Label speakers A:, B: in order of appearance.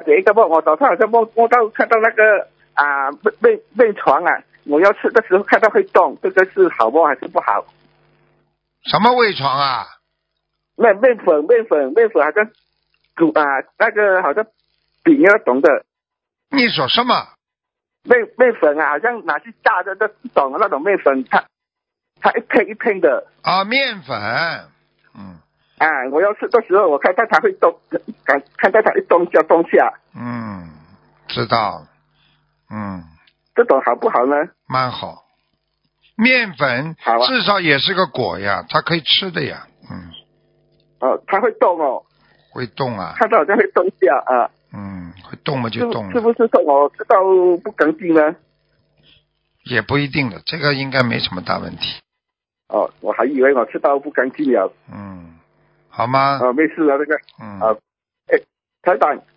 A: 一个梦，我早上好像摸到看到那个面床啊，我要吃的时候看到会动，这个是好梦还是不好？
B: 什么胃床啊？
A: 面粉好像煮那个好像饼要懂的
B: 你说什么？
A: 面粉啊，好像拿去炸的懂的那种面粉，它一片一片的
B: 啊，面粉。
A: 我要吃的时候我看到它会动，看到它一动就动下。
B: 知道。
A: 这种好不好呢？
B: 蛮好。面粉
A: 好啊，
B: 至少也是个果呀，它可以吃的呀。
A: 它会动哦。
B: 会动啊。
A: 看到好像会动下啊。
B: 会动嘛就动了。
A: 是不是说我吃到不干净呢？
B: 也不一定的，这个应该没什么大问题。
A: 我还以为我吃到不干净了。
B: 好吗？
A: 没事了这个。台长，